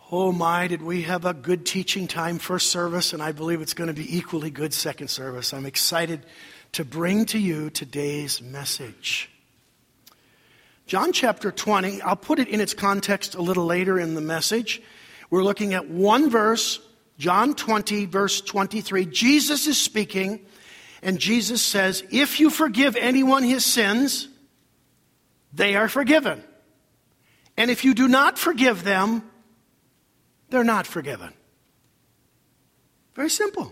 Oh my, did we have a good teaching time first service, and I believe it's going to be equally good second service. I'm excited to bring to you today's message. John chapter 20, I'll put it in its context a little later in the message. We're looking at one verse, John 20, verse 23. Jesus is speaking, and Jesus says, if you forgive anyone his sins, they are forgiven. And if you do not forgive them, they're not forgiven. Very simple.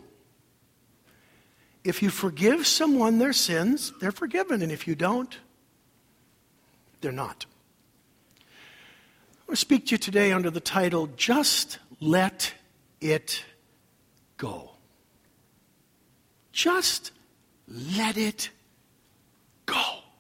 If you forgive someone their sins, they're forgiven. And if you don't, they're not. I want to speak to you today under the title, Just Let It Go. Just let it go.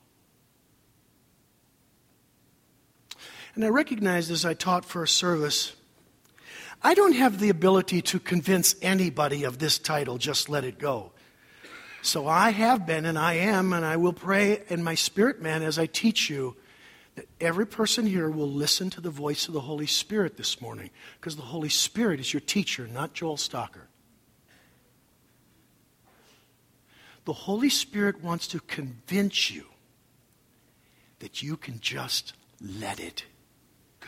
And I recognized as I taught first service, I don't have the ability to convince anybody of this title, Just Let It Go. So I have been, and I am, and I will pray in my spirit, man, as I teach you, that every person here will listen to the voice of the Holy Spirit this morning, because the Holy Spirit is your teacher, not Joel Stocker. The Holy Spirit wants to convince you that you can just let it go.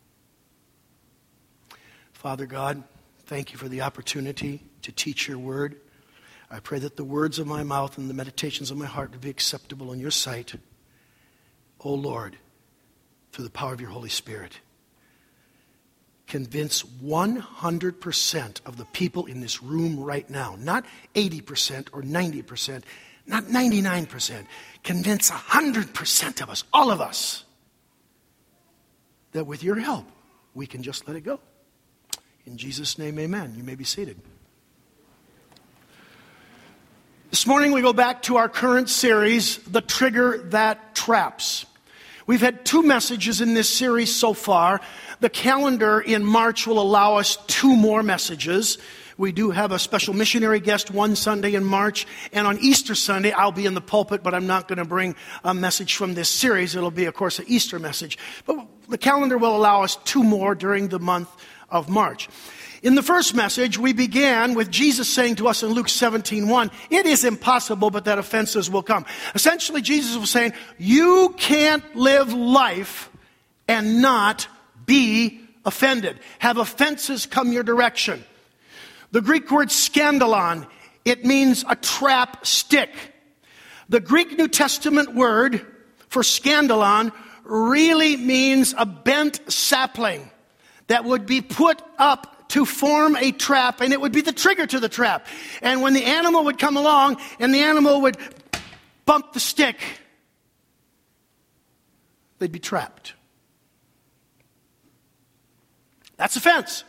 Father God, thank you for the opportunity to teach your word. I pray that the words of my mouth and the meditations of my heart would be acceptable in your sight. O Lord, through the power of your Holy Spirit, convince 100% of the people in this room right now, not 80% or 90%, not 99%, convince 100% of us, all of us, that with your help, we can just let it go. In Jesus' name, amen. You may be seated. This morning we go back to our current series, The Trigger That Traps. We've had 2 messages in this series so far. The calendar in March will allow us 2 more messages. We do have a special missionary guest one Sunday in March, and on Easter Sunday I'll be in the pulpit, but I'm not going to bring a message from this series. It'll be, of course, an Easter message. But the calendar will allow us 2 more during the month of March. In the first message, we began with Jesus saying to us in Luke 17:1, it is impossible but that offenses will come. Essentially, Jesus was saying, you can't live life and not be offended. Have offenses come your direction. The Greek word scandalon, it means a trap stick. The Greek New Testament word for scandalon really means a bent sapling that would be put up to form a trap, and it would be the trigger to the trap. And when the animal would come along, and the animal would bump the stick, they'd be trapped. That's offense.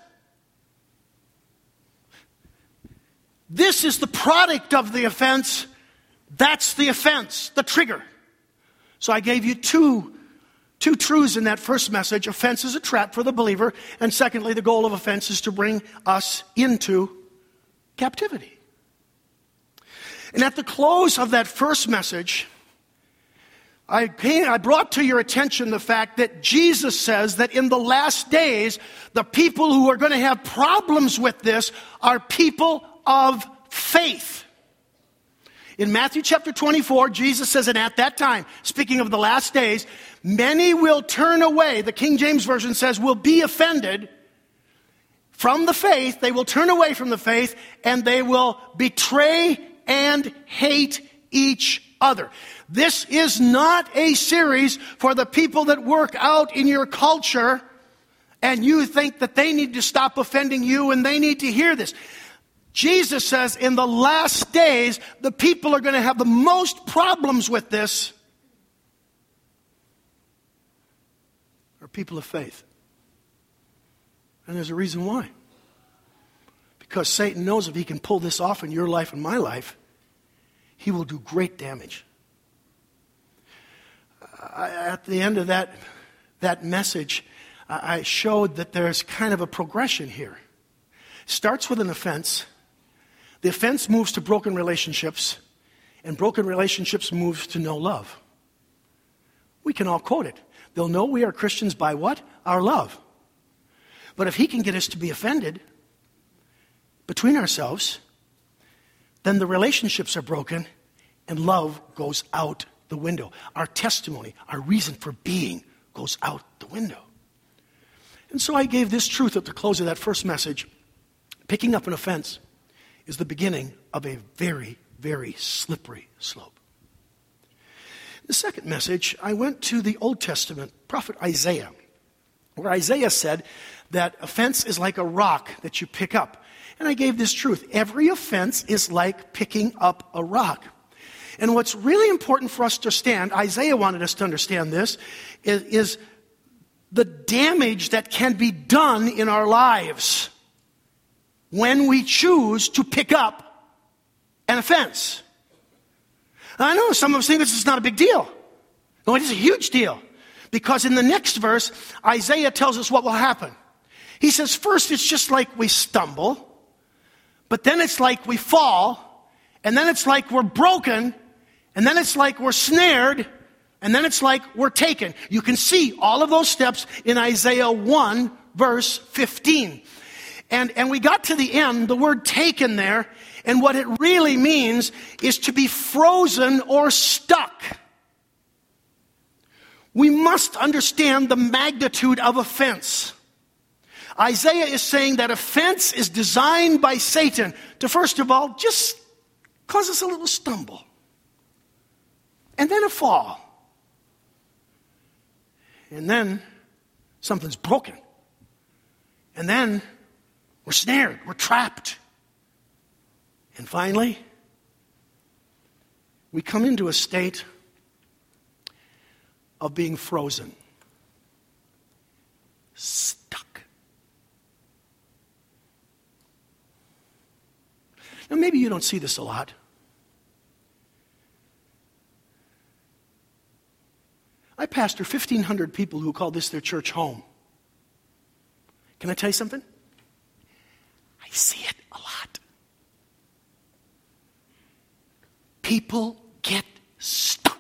This is the product of the offense. That's the offense, the trigger. So I gave you two truths in that first message. Offense is a trap for the believer. And secondly, the goal of offense is to bring us into captivity. And at the close of that first message, I brought to your attention the fact that Jesus says that in the last days, the people who are going to have problems with this are people of faith. In Matthew chapter 24, Jesus says, and at that time, speaking of the last days, many will turn away. The King James Version says, will be offended from the faith. They will turn away from the faith, and they will betray and hate each other. This is not a series for the people that work out in your culture, and you think that they need to stop offending you and they need to hear this. Jesus says in the last days, the people are going to have the most problems with this are people of faith. And there's a reason why. Because Satan knows if he can pull this off in your life and my life, he will do great damage. At the end of that message, I showed that there's kind of a progression here. It starts with an offense. The offense moves to broken relationships, and broken relationships moves to no love. We can all quote it. They'll know we are Christians by what? Our love. But if he can get us to be offended between ourselves, then the relationships are broken and love goes out the window. Our testimony, our reason for being goes out the window. And so I gave this truth at the close of that first message. Picking up an offense is the beginning of a very, very slippery slope. The second message, I went to the Old Testament prophet Isaiah, where Isaiah said that offense is like a rock that you pick up. And I gave this truth. Every offense is like picking up a rock. And what's really important for us to understand, Isaiah wanted us to understand this, is the damage that can be done in our lives when we choose to pick up an offense. Now, I know some of us think this is not a big deal. No, it is a huge deal. Because in the next verse, Isaiah tells us what will happen. He says, first it's just like we stumble, but then it's like we fall, and then it's like we're broken, and then it's like we're snared, and then it's like we're taken. You can see all of those steps in Isaiah 1, verse 15. And we got to the end, the word taken there, and what it really means is to be frozen or stuck. We must understand the magnitude of offense. Isaiah is saying that offense is designed by Satan to, first of all, just cause us a little stumble. And then a fall. And then something's broken. And then we're snared, we're trapped. And finally, we come into a state of being frozen. Stuck. Now, maybe you don't see this a lot. I pastor 1,500 people who call this their church home. Can I tell you something? I see it a lot. People get stuck.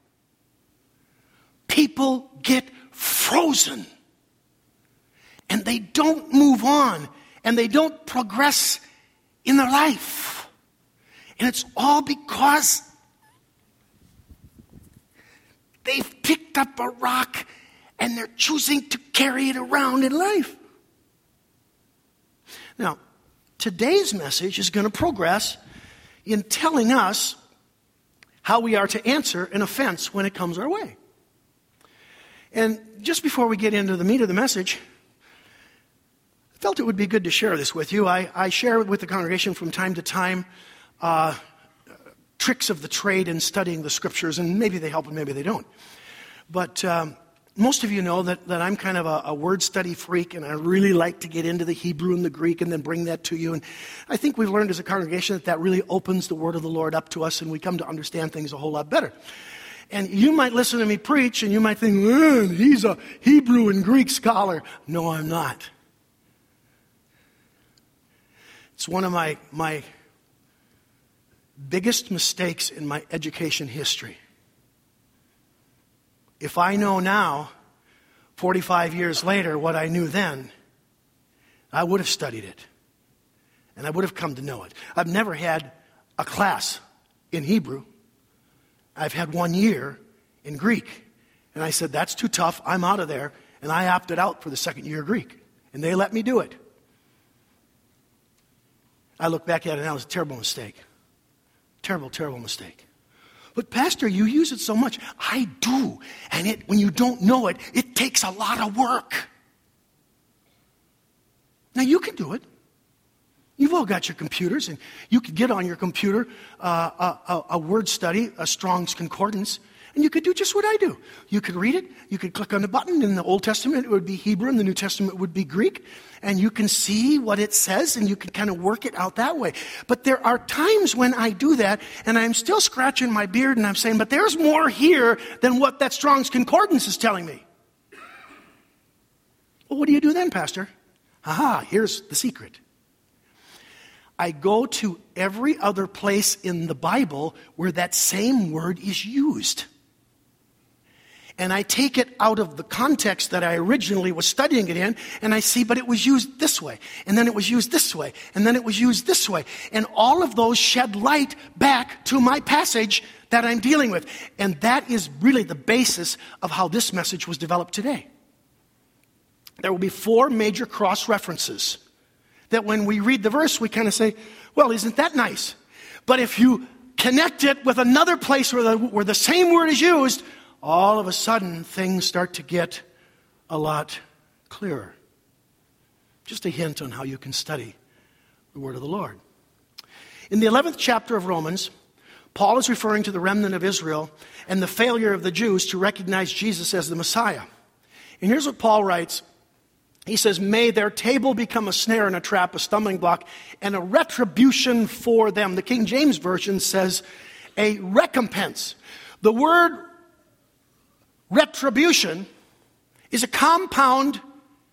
People get frozen. And they don't move on. And they don't progress in their life. And it's all because they've picked up a rock and they're choosing to carry it around in life. Now, today's message is going to progress in telling us how we are to answer an offense when it comes our way. And just before we get into the meat of the message, I felt it would be good to share this with you. I share with the congregation from time to time tricks of the trade in studying the scriptures, and maybe they help and maybe they don't. But most of you know that I'm kind of a word study freak, and I really like to get into the Hebrew and the Greek and then bring that to you. And I think we've learned as a congregation that really opens the word of the Lord up to us, and we come to understand things a whole lot better. And you might listen to me preach, and you might think, he's a Hebrew and Greek scholar. No, I'm not. It's one of my biggest mistakes in my education history. If I know now, 45 years later, what I knew then, I would have studied it. And I would have come to know it. I've never had a class in Hebrew. I've had 1 year in Greek. And I said, that's too tough. I'm out of there. And I opted out for the second year of Greek. And they let me do it. I look back at it now, it was a terrible mistake. Terrible, terrible mistake. But Pastor, you use it so much. I do. And when you don't know it, it takes a lot of work. Now you can do it. You've all got your computers, and you could get on your computer a word study, a Strong's Concordance, and you could do just what I do. You could read it. You could click on the button. In the Old Testament, it would be Hebrew. In the New Testament, it would be Greek. And you can see what it says, and you can kind of work it out that way. But there are times when I do that, and I'm still scratching my beard, and I'm saying, but there's more here than what that Strong's Concordance is telling me. Well, what do you do then, Pastor? Here's the secret. I go to every other place in the Bible where that same word is used. and I take it out of the context that I originally was studying it in, and I see, but it was used this way, and then it was used this way, and then it was used this way. And all of those shed light back to my passage that I'm dealing with. And that is really the basis of how this message was developed today. There will be 4 major cross references that when we read the verse, we kind of say, well, isn't that nice? But if you connect it with another place where the same word is used, all of a sudden things start to get a lot clearer. Just a hint on how you can study the word of the Lord. In the 11th chapter of Romans, Paul is referring to the remnant of Israel and the failure of the Jews to recognize Jesus as the Messiah. And here's what Paul writes. He says, may their table become a snare and a trap, a stumbling block, and a retribution for them. The King James Version says a recompense. The word retribution is a compound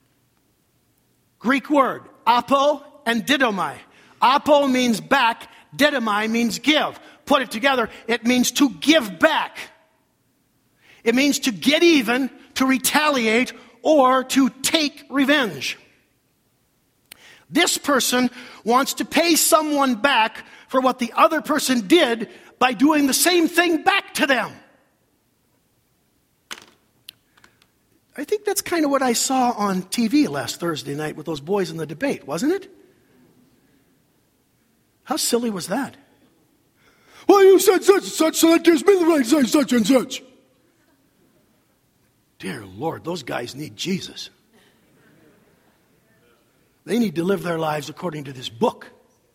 Greek word, apo and didomai. Apo means back, didomai means give. Put it together, it means to give back. It means to get even, to retaliate, or to take revenge. This person wants to pay someone back for what the other person did by doing the same thing back to them. I think that's kind of what I saw on TV last Thursday night with those boys in the debate, wasn't it? How silly was that? Well, you said such and such, so that gives me the right to say such and such. Dear Lord, those guys need Jesus. They need to live their lives according to this book.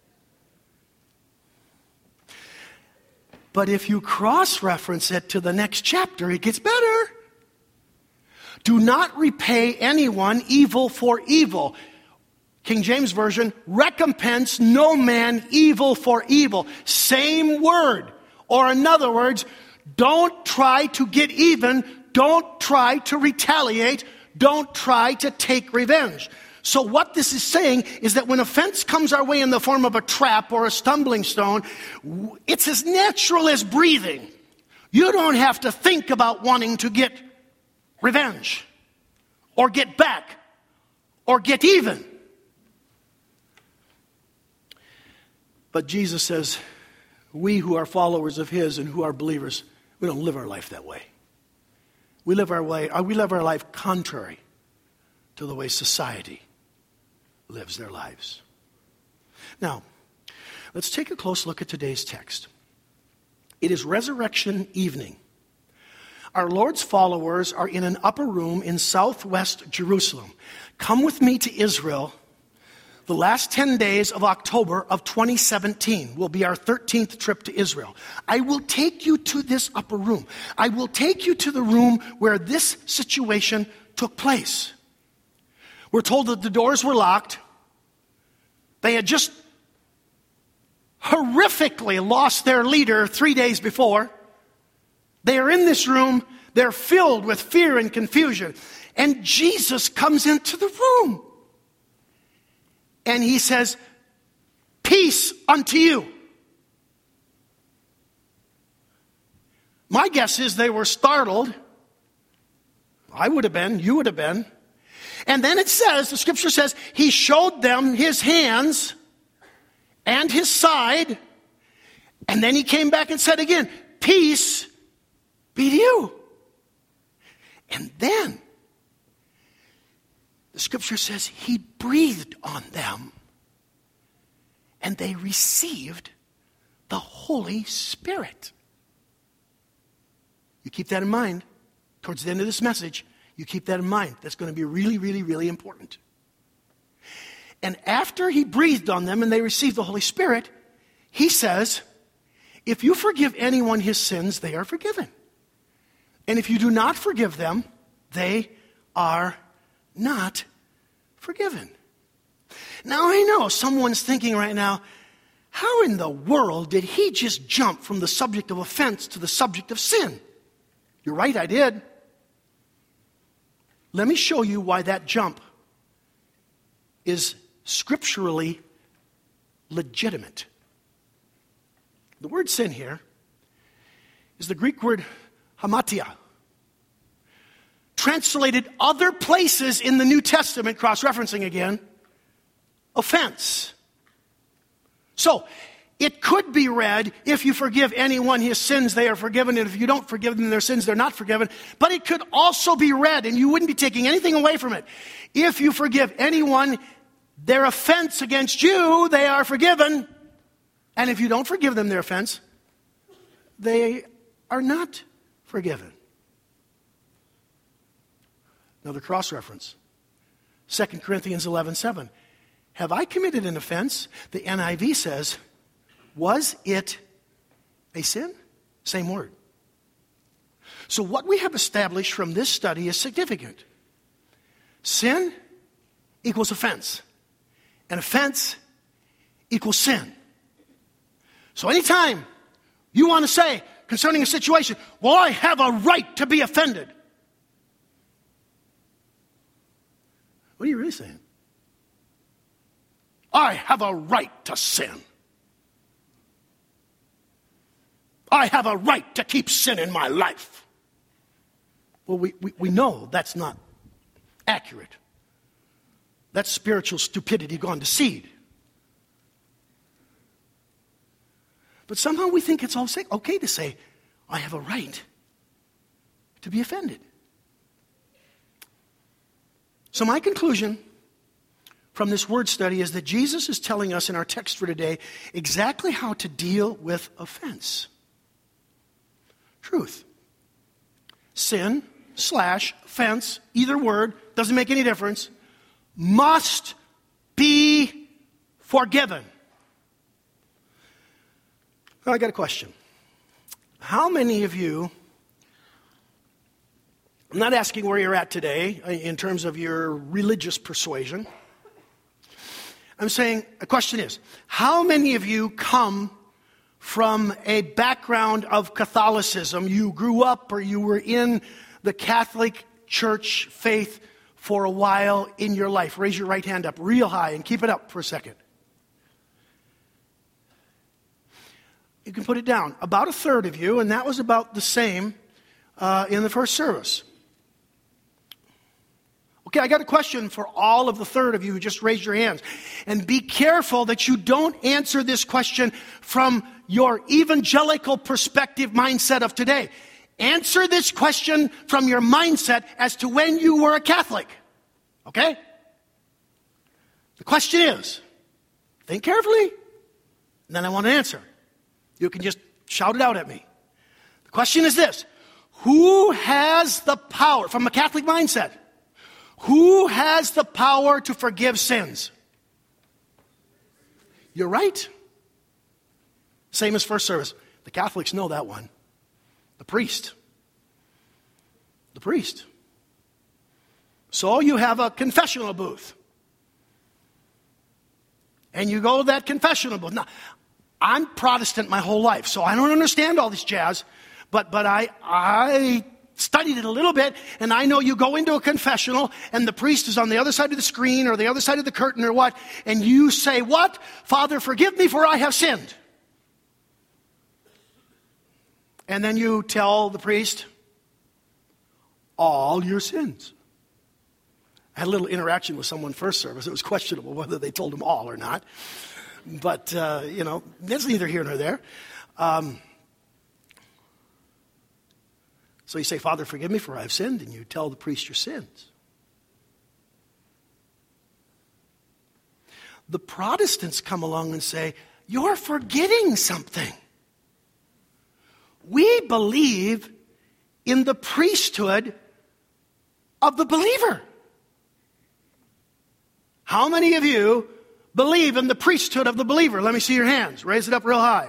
But if you cross-reference it to the next chapter, it gets better. Do not repay anyone evil for evil. King James Version, recompense no man evil for evil. Same word. Or in other words, don't try to get even. Don't try to retaliate. Don't try to take revenge. So what this is saying is that when offense comes our way in the form of a trap or a stumbling stone, it's as natural as breathing. You don't have to think about wanting to get revenge or get back or get even. But Jesus says, we who are followers of His and who are believers, we don't live our life that way. We live our life contrary to the way society lives their lives. Now, let's take a close look at today's text. It is resurrection evening. Our Lord's followers are in an upper room in southwest Jerusalem. Come with me to Israel. The last 10 days of October of 2017 will be our 13th trip to Israel. I will take you to this upper room. I will take you to the room where this situation took place. We're told that the doors were locked. They had just horrifically lost their leader 3 days before. They are in this room. They're filled with fear and confusion. And Jesus comes into the room. And He says, peace unto you. My guess is they were startled. I would have been. You would have been. And then it says, the scripture says, He showed them His hands and His side. And then He came back and said again, peace be to you. And then the scripture says He breathed on them and they received the Holy Spirit. You keep that in mind. Towards the end of this message, you keep that in mind. That's going to be really, really, really important. And after He breathed on them and they received the Holy Spirit, He says, if you forgive anyone his sins, they are forgiven. And if you do not forgive them, they are not forgiven. Now I know someone's thinking right now, how in the world did he just jump from the subject of offense to the subject of sin? You're right, I did. Let me show you why that jump is scripturally legitimate. The word sin here is the Greek word hamatia. translated other places in the New Testament, cross-referencing again, offense. So, it could be read, if you forgive anyone his sins, they are forgiven, and if you don't forgive them their sins, they're not forgiven. But it could also be read, and you wouldn't be taking anything away from it, if you forgive anyone their offense against you, they are forgiven. And if you don't forgive them their offense, they are not forgiven. Another cross-reference. 2 Corinthians 11:7. Have I committed an offense? The NIV says, was it a sin? Same word. So what we have established from this study is significant. Sin equals offense. And offense equals sin. So anytime you want to say concerning a situation, well, I have a right to be offended. What are you really saying? I have a right to sin. I have a right to keep sin in my life. Well, we know that's not accurate. That's spiritual stupidity gone to seed. But somehow we think it's all okay to say, I have a right to be offended. So my conclusion from this word study is that Jesus is telling us in our text for today exactly how to deal with offense. Truth. Sin / offense, either word, doesn't make any difference, must be forgiven. Well, I got a question. How many of you, I'm not asking where you're at today in terms of your religious persuasion. I'm saying, the question is, how many of you come from a background of Catholicism? You grew up or you were in the Catholic Church faith for a while in your life. Raise your right hand up real high and keep it up for a second. You can put it down. About a third of you, and that was about the same in the first service. Okay, I got a question for all of the third of you who just raised your hands. And be careful that you don't answer this question from your evangelical perspective mindset of today. Answer this question from your mindset as to when you were a Catholic. Okay? The question is, think carefully, and then I want an answer. You can just shout it out at me. The question is this: who has the power, from a Catholic mindset, who has the power to forgive sins? You're right. Same as first service. The Catholics know that one. The priest. The priest. So you have a confessional booth. And you go to that confessional booth. Now, I'm Protestant my whole life, so I don't understand all this jazz. But I studied it a little bit, and I know you go into a confessional, and the priest is on the other side of the screen or the other side of the curtain or what, and you say, what? Father, forgive me for I have sinned. And then you tell the priest all your sins. I had a little interaction with someone first service. It was questionable whether they told him all or not. But, that's neither here nor there. So you say, Father, forgive me for I have sinned, and you tell the priest your sins. The Protestants come along and say, you're forgetting something. We believe in the priesthood of the believer. How many of you believe in the priesthood of the believer? Let me see your hands. Raise it up real high.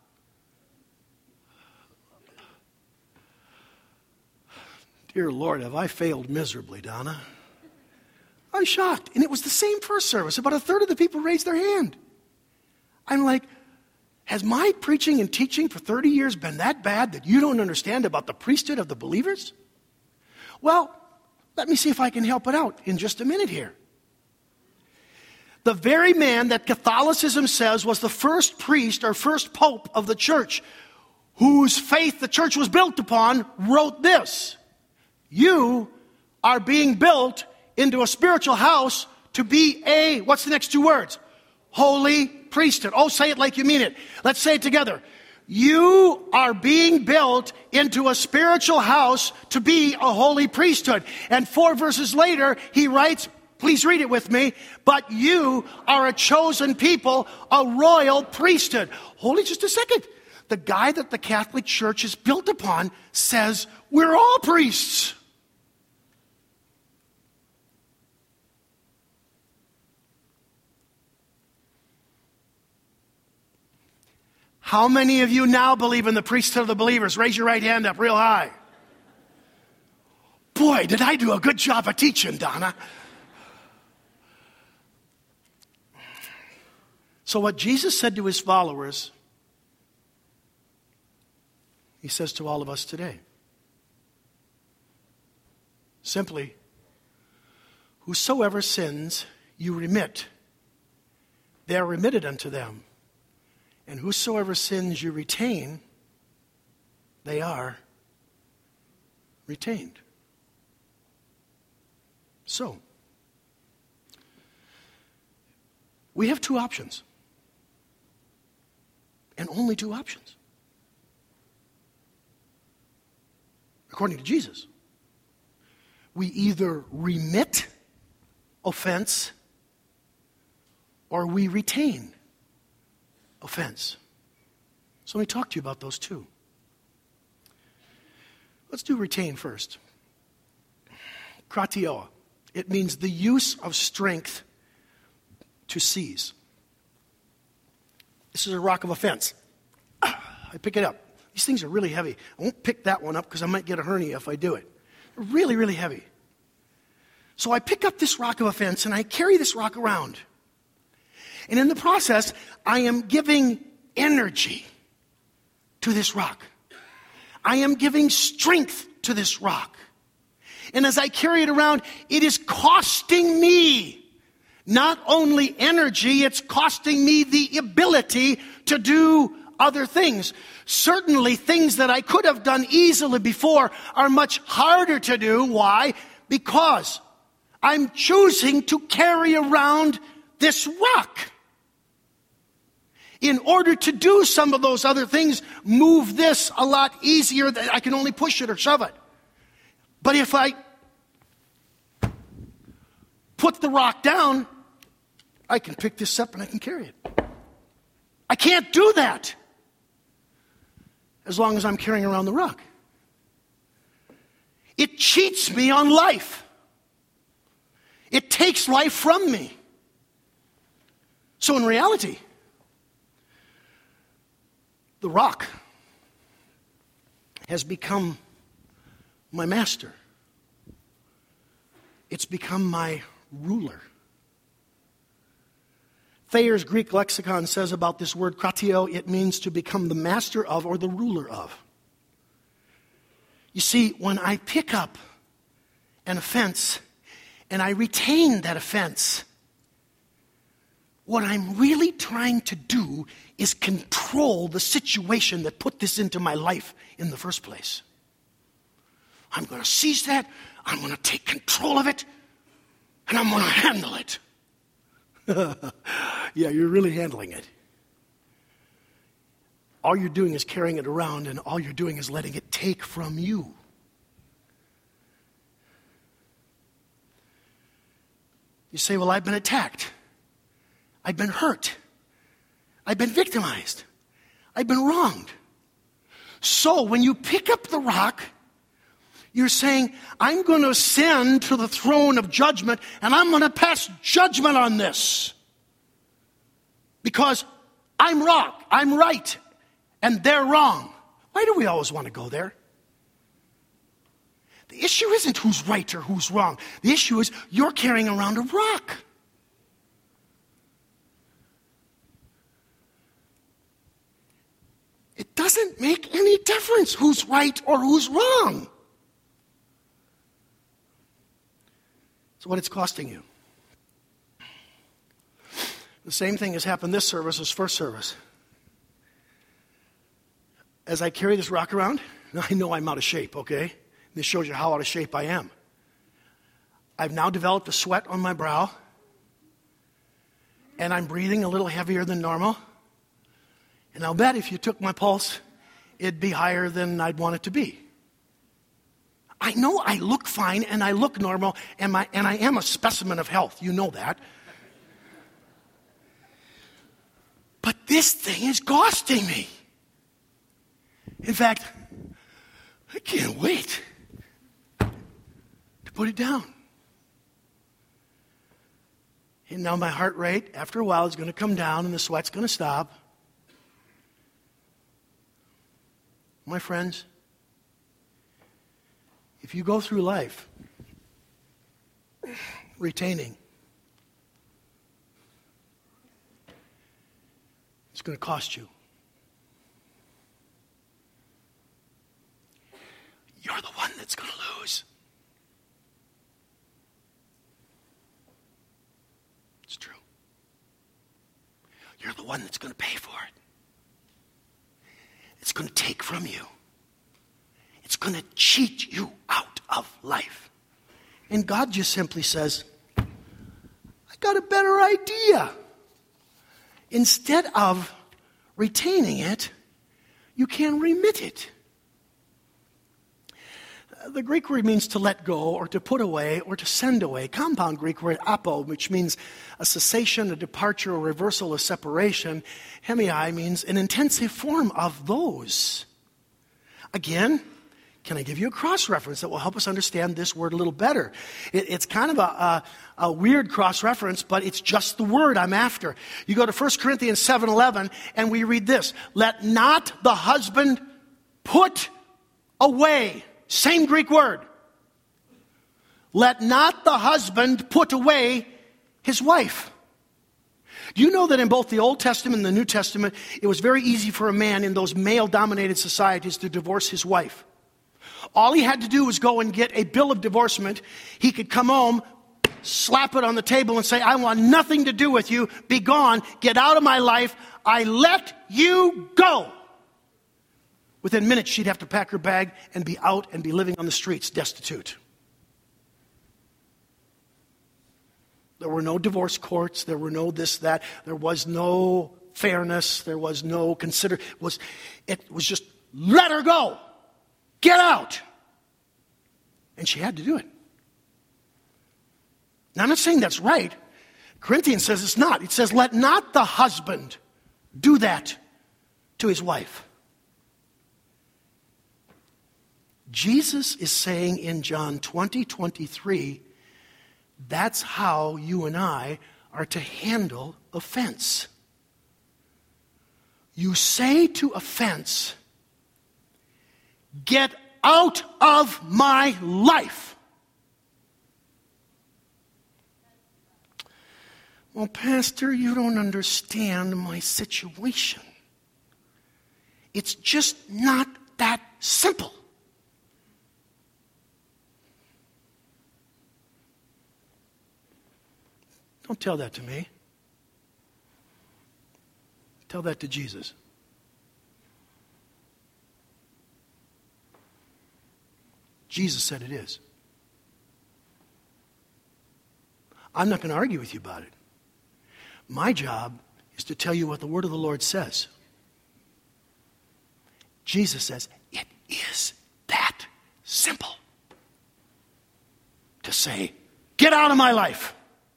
Dear Lord, have I failed miserably, Donna? I was shocked. And it was the same first service. About a third of the people raised their hand. I'm like, has my preaching and teaching for 30 years been that bad that you don't understand about the priesthood of the believers? Well, let me see if I can help it out in just a minute here. The very man that Catholicism says was the first priest or first pope of the church, whose faith the church was built upon, wrote this: you are being built into a spiritual house to be a, what's the next two words? Holy priesthood. Oh, say it like you mean it. Let's say it together. You are being built into a spiritual house to be a holy priesthood. And 4 verses later, he writes, please read it with me, but you are a chosen people, a royal priesthood. Hold it just a second. The guy that the Catholic Church is built upon says we're all priests. How many of you now believe in the priesthood of the believers? Raise your right hand up real high. Boy, did I do a good job of teaching, Donna. So what Jesus said to his followers, he says to all of us today. Simply, whosoever sins you remit, they are remitted unto them. And whosoever sins you retain, they are retained. So, we have two options. And only two options. According to Jesus. We either remit offense or we retain offense. So let me talk to you about those two. Let's do retain first. Kratio. It means the use of strength to seize. This is a rock of offense. I pick it up. These things are really heavy. I won't pick that one up because I might get a hernia if I do it. They're really, really heavy. So I pick up this rock of offense and I carry this rock around. And in the process, I am giving energy to this rock. I am giving strength to this rock. And as I carry it around, it is costing me not only energy, it's costing me the ability to do other things. Certainly things that I could have done easily before are much harder to do. Why? Because I'm choosing to carry around this rock. In order to do some of those other things, move this a lot easier. Than I can only push it or shove it. But if I put the rock down, I can pick this up and I can carry it. I can't do that as long as I'm carrying around the rock. It cheats me on life. It takes life from me. So in reality, the rock has become my master. It's become my ruler. Thayer's Greek lexicon says about this word kratio, it means to become the master of or the ruler of. You see, when I pick up an offense and I retain that offense, what I'm really trying to do is control the situation that put this into my life in the first place. I'm going to seize that, I'm going to take control of it, and I'm going to handle it. Yeah, you're really handling it. All you're doing is carrying it around, and all you're doing is letting it take from you. You say, well, I've been attacked. I've been hurt. I've been victimized. I've been wronged. So when you pick up the rock, you're saying, I'm going to ascend to the throne of judgment and I'm going to pass judgment on this. Because I'm wrong, I'm right, and they're wrong. Why do we always want to go there? The issue isn't who's right or who's wrong. The issue is you're carrying around a rock. It doesn't make any difference who's right or who's wrong. It's what it's costing you. The same thing has happened this service as first service. As I carry this rock around, I know I'm out of shape, okay? This shows you how out of shape I am. I've now developed a sweat on my brow, and I'm breathing a little heavier than normal. And I'll bet if you took my pulse, it'd be higher than I'd want it to be. I know I look fine and I look normal, and I am a specimen of health. You know that. But this thing is costing me. In fact, I can't wait to put it down. And now my heart rate, after a while, is going to come down and the sweat's going to stop. My friends, if you go through life retaining, it's going to cost you. You're the one that's going to lose. It's true. You're the one that's going to pay for it. It's going to take from you. It's going to cheat you out of life. And God just simply says, I got a better idea. Instead of retaining it, you can remit it. The Greek word means to let go or to put away or to send away. Compound Greek word apo, which means a cessation, a departure, a reversal, a separation. Hemai means an intensive form of those. Again, can I give you a cross-reference that will help us understand this word a little better? It's kind of a weird cross-reference, but it's just the word I'm after. You go to 1 Corinthians 7:11, and we read this. Let not the husband put away. Same Greek word. Let not the husband put away his wife. Do you know that in both the Old Testament and the New Testament, it was very easy for a man in those male-dominated societies to divorce his wife? All he had to do was go and get a bill of divorcement. He could come home, slap it on the table and say, I want nothing to do with you. Be gone. Get out of my life. I let you go. Within minutes, she'd have to pack her bag and be out and be living on the streets, destitute. There were no divorce courts. There were no this, that. There was no fairness. There was no it was just, let her go. Get out. And she had to do it. Now, I'm not saying that's right. Corinthians says it's not. It says, let not the husband do that to his wife. Jesus is saying in John 20:23, that's how you and I are to handle offense. You say to offense, get out of my life. Well, Pastor, you don't understand my situation. It's just not that simple. Don't tell that to me. Tell that to Jesus. Jesus said it is. I'm not going to argue with you about it. My job is to tell you what the word of the Lord says. Jesus says, it is that simple to say, get out of my life.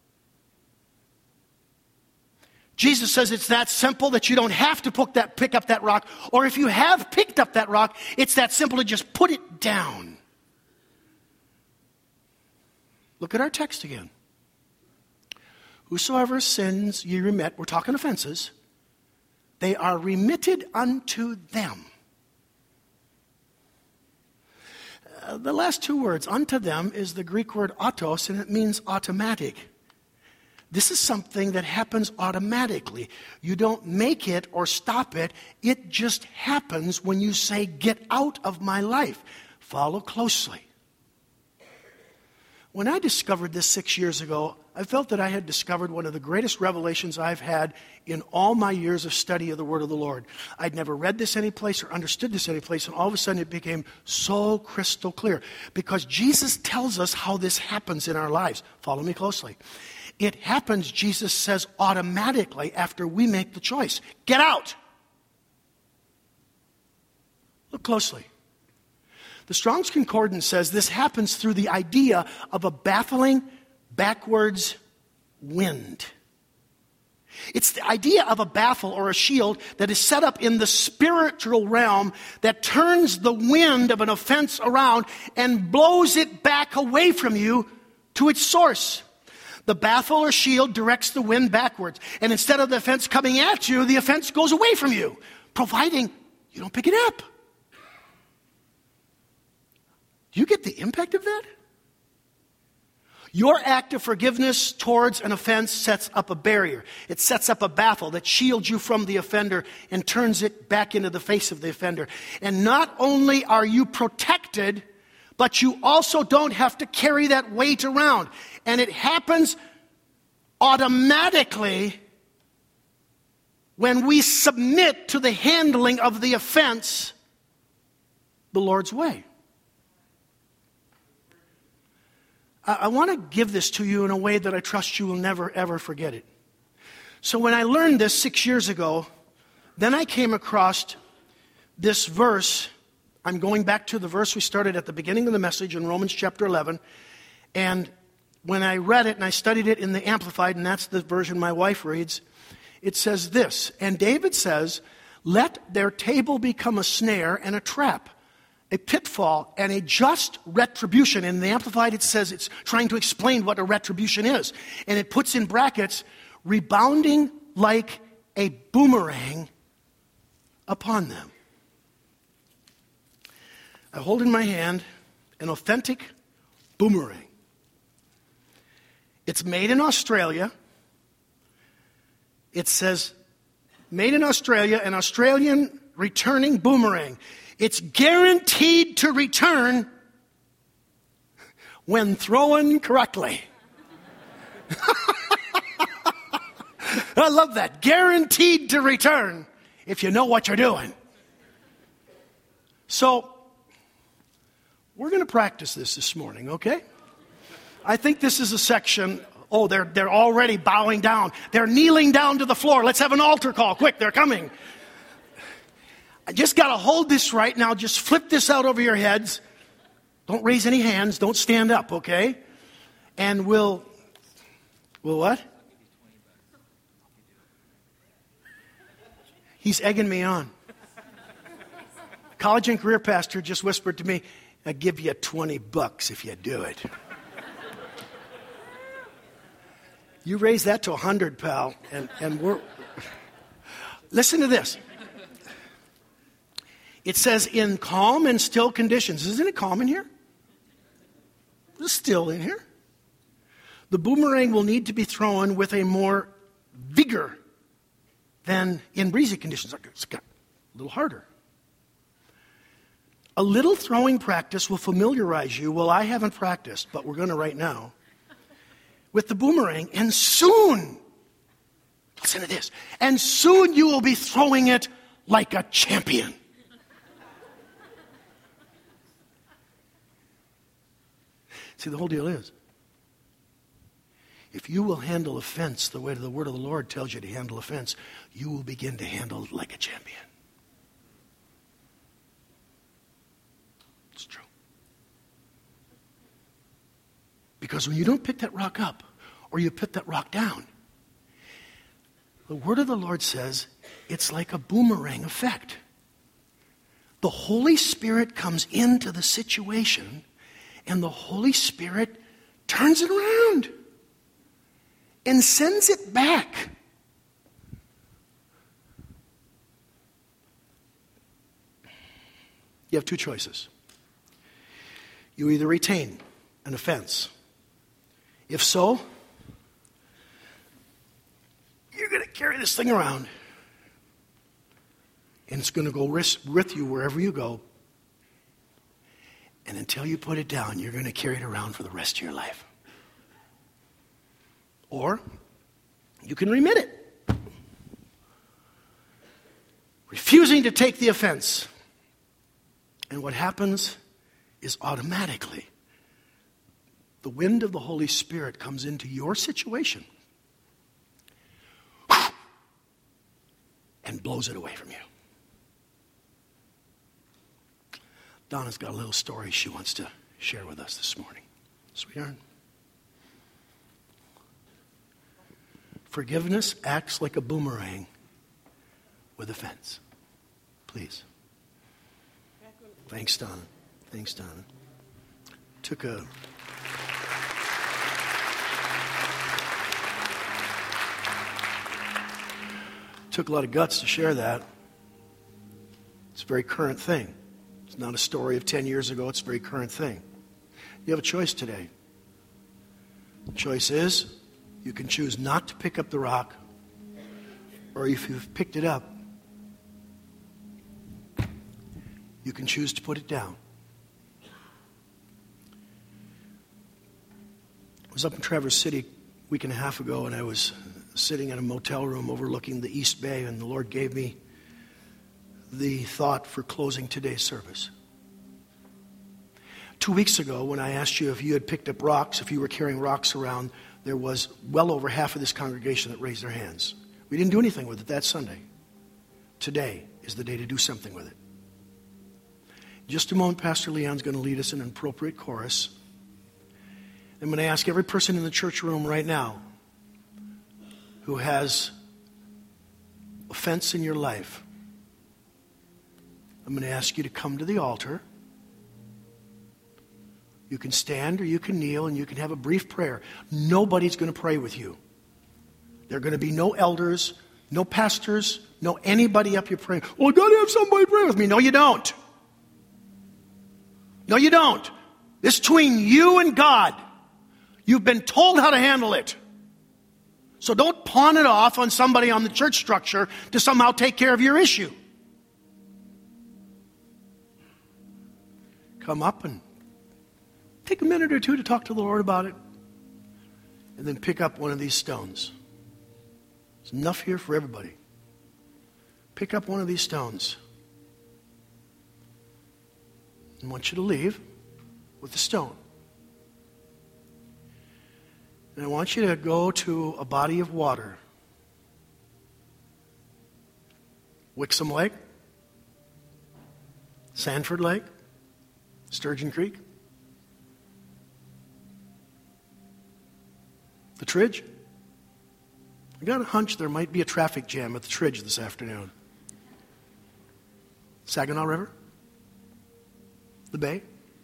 Jesus says it's that simple that you don't have to pick up that rock. Or if you have picked up that rock, it's that simple to just put it down. Look at our text again. Whosoever sins ye remit, we're talking offenses, they are remitted unto them. The last two words, unto them, is the Greek word autos, and it means automatic. This is something that happens automatically. You don't make it or stop it. It just happens when you say, get out of my life. Follow closely. When I discovered this 6 years ago, I felt that I had discovered one of the greatest revelations I've had in all my years of study of the Word of the Lord. I'd never read this anyplace or understood this anyplace, and all of a sudden it became so crystal clear. Because Jesus tells us how this happens in our lives. Follow me closely. It happens, Jesus says, automatically after we make the choice. Get out! Look closely. The Strong's Concordance says this happens through the idea of a baffling, backwards wind. It's the idea of a baffle or a shield that is set up in the spiritual realm that turns the wind of an offense around and blows it back away from you to its source. The baffle or shield directs the wind backwards. And instead of the offense coming at you, the offense goes away from you, providing you don't pick it up. Do you get the impact of that? Your act of forgiveness towards an offense sets up a barrier. It sets up a baffle that shields you from the offender and turns it back into the face of the offender. And not only are you protected, but you also don't have to carry that weight around. And it happens automatically when we submit to the handling of the offense the Lord's way. I want to give this to you in a way that I trust you will never, ever forget it. So when I learned this 6 years ago, then I came across this verse. I'm going back to the verse we started at the beginning of the message in Romans chapter 11. And when I read it and I studied it in the Amplified, and that's the version my wife reads, it says this, and David says, let their table become a snare and a trap, a pitfall and a just retribution. In the Amplified, it says it's trying to explain what a retribution is. And it puts in brackets, rebounding like a boomerang upon them. I hold in my hand an authentic boomerang. It's made in Australia. It says, made in Australia, an Australian returning boomerang. It's guaranteed to return when thrown correctly. I love that. Guaranteed to return if you know what you're doing. So, we're going to practice this morning, okay? I think this is a section. Oh, they're already bowing down. They're kneeling down to the floor. Let's have an altar call. Quick, they're coming. I just got to hold this right now. Just flip this out over your heads. Don't raise any hands. Don't stand up, okay? And we'll what? He's egging me on. College and career pastor just whispered to me, I'll give you $20 if you do it. You raise that to 100, pal, and we're... Listen to this. It says, in calm and still conditions. Isn't it calm in here? It's still in here. The boomerang will need to be thrown with a more vigor than in breezy conditions. It's got a little harder. A little throwing practice will familiarize you. Well, I haven't practiced, but we're going to right now. With the boomerang, and soon, listen to this, and soon you will be throwing it like a champion. See, the whole deal is, if you will handle offense the way the word of the Lord tells you to handle offense, you will begin to handle it like a champion. It's true. Because when you don't pick that rock up, or you put that rock down, the word of the Lord says it's like a boomerang effect. The Holy Spirit comes into the situation, and the Holy Spirit turns it around and sends it back. You have two choices. You either retain an offense. If so, you're going to carry this thing around, and it's going to go with you wherever you go. And until you put it down, you're going to carry it around for the rest of your life. Or you can remit it. Refusing to take the offense. And what happens is automatically the wind of the Holy Spirit comes into your situation and blows it away from you. Donna's got a little story she wants to share with us this morning. Sweetheart. Forgiveness acts like a boomerang with offense. Please. Thanks, Donna. Thanks, Donna. Took a lot of guts to share that. It's a very current thing. It's not a story of 10 years ago. It's a very current thing. You have a choice today. The choice is you can choose not to pick up the rock, or if you've picked it up, you can choose to put it down. I was up in Traverse City a week and a half ago, and I was sitting in a motel room overlooking the East Bay, and the Lord gave me the thought for closing today's service. 2 weeks ago, when I asked you if you had picked up rocks, if you were carrying rocks around, there was well over half of this congregation that raised their hands. We didn't do anything with it that Sunday. Today is the day to do something with it. In just a moment, Pastor Leon's going to lead us in an appropriate chorus. I'm going to ask every person in the church room right now who has offense in your life, I'm going to ask you to come to the altar. You can stand or you can kneel and you can have a brief prayer. Nobody's going to pray with you. There are going to be no elders, no pastors, no anybody up here praying. Well, I got to have somebody pray with me. No, you don't. No, you don't. This is between you and God. You've been told how to handle it. So don't pawn it off on somebody on the church structure to somehow take care of your issue. Come up and take a minute or two to talk to the Lord about it. And then pick up one of these stones. There's enough here for everybody. Pick up one of these stones. I want you to leave with the stone. And I want you to go to a body of water. Wixom Lake, Sanford Lake, Sturgeon Creek, the Tridge. I got a hunch there might be a traffic jam at the Tridge this afternoon. Saginaw River, the Bay.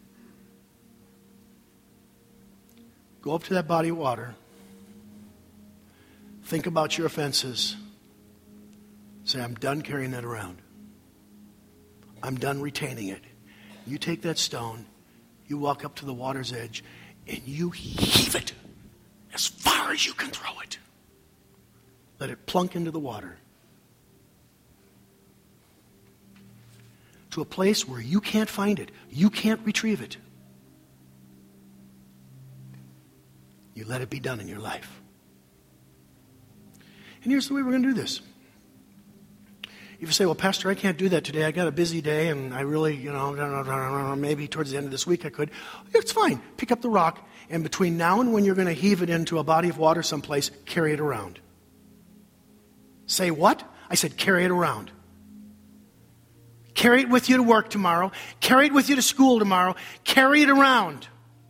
Go up to that body of water. Think about your offenses. Say, I'm done carrying that around. I'm done retaining it. You take that stone, you walk up to the water's edge, and you heave it as far as you can throw it. Let it plunk into the water. To a place where you can't find it. You can't retrieve it. You let it be done in your life. And here's the way we're going to do this. If you say, well, Pastor, I can't do that today. I got a busy day, and I really, maybe towards the end of this week I could. It's fine. Pick up the rock, and between now and when you're going to heave it into a body of water someplace, carry it around. Say what? I said carry it around. Carry it with you to work tomorrow. Carry it with you to school tomorrow. Carry it around.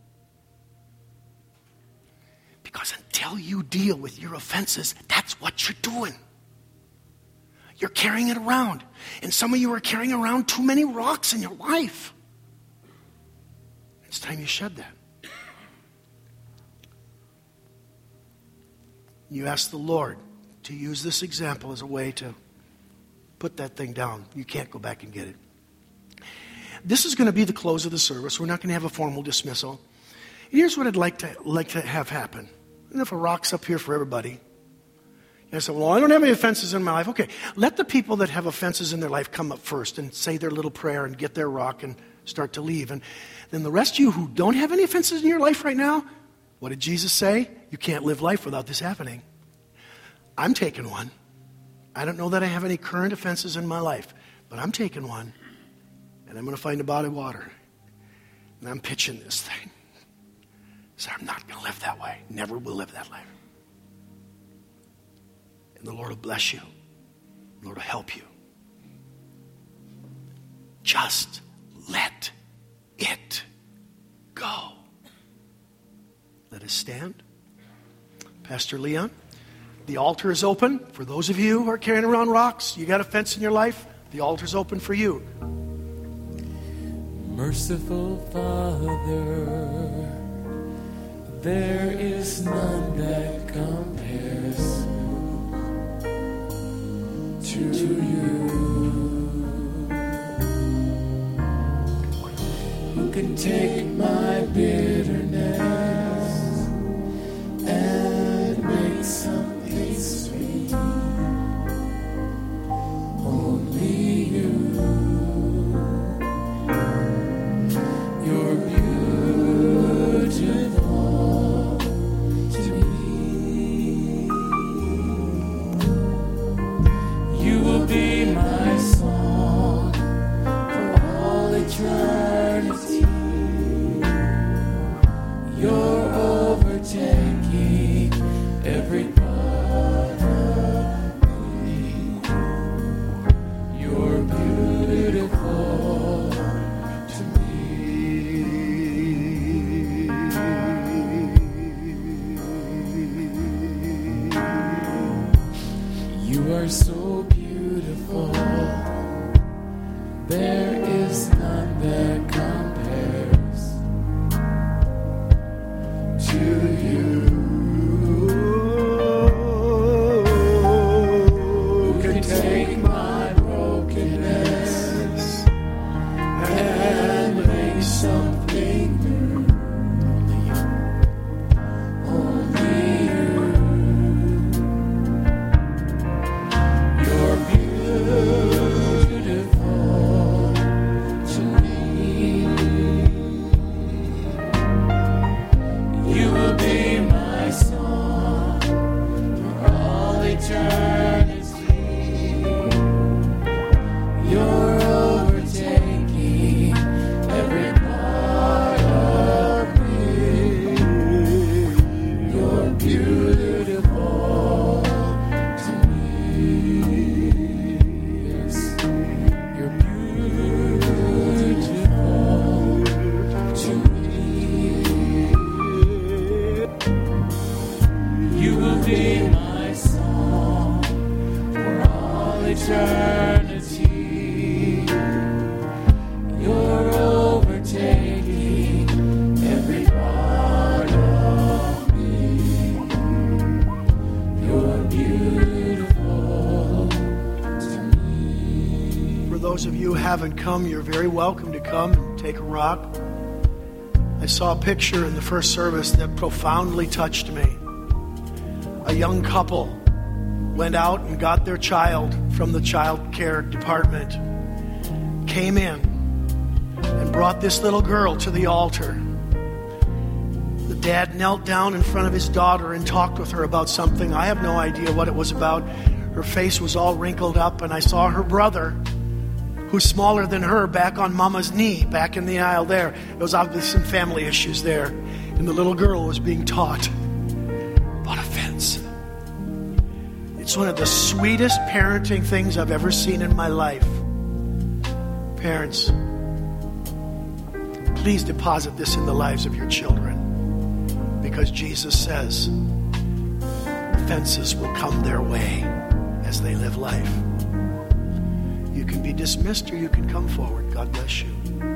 Because until you deal with your offenses, that's what you're doing. You're carrying it around. And some of you are carrying around too many rocks in your life. It's time you shed that. You ask the Lord to use this example as a way to put that thing down. You can't go back and get it. This is going to be the close of the service. We're not going to have a formal dismissal. Here's what I'd like to have happen. And if a rock's up here for everybody, and I say, well, I don't have any offenses in my life. Okay, let the people that have offenses in their life come up first and say their little prayer and get their rock and start to leave. And then the rest of you who don't have any offenses in your life right now, what did Jesus say? You can't live life without this happening. I'm taking one. I don't know that I have any current offenses in my life, but I'm taking one. And I'm going to find a body of water. And I'm pitching this thing. So I'm not going to live that way. Never will live that life. And the Lord will bless you. The Lord will help you. Just let it go. Let us stand. Pastor Leon, the altar is open. For those of you who are carrying around rocks, you got offense in your life, the altar is open for you. Merciful Father, there is none that compares to you. Who can take my bitterness and make something sweet? Only you. You're beautiful to me. You will be my song for all eternity. You're overtaking every part of me. You're beautiful to me. You are so beautiful. There is none that compares to you. Who can take my brokenness and make something new? Only you. You're beautiful to me. You will be my song for all eternity. You're overtaking every part of me. You're beautiful to me. Yes, you're beautiful to me. You will be my song for all eternity. You're overtaking every part of me. You're beautiful to me. For those of you who haven't come, you're very welcome to come and take a rock. I saw a picture in the first service that profoundly touched me. A young couple went out and got their child from the child care department, came in and brought this little girl to the altar. The dad knelt down in front of his daughter and talked with her about something. I have no idea what it was about. Her face was all wrinkled up, and I saw her brother, who's smaller than her, back on Mama's knee, back in the aisle there. There was obviously some family issues there. And the little girl was being taught about offense. It's one of the sweetest parenting things I've ever seen in my life. Parents, please deposit this in the lives of your children, because Jesus says offenses will come their way as they live life. You can be dismissed or you can come forward. God bless you.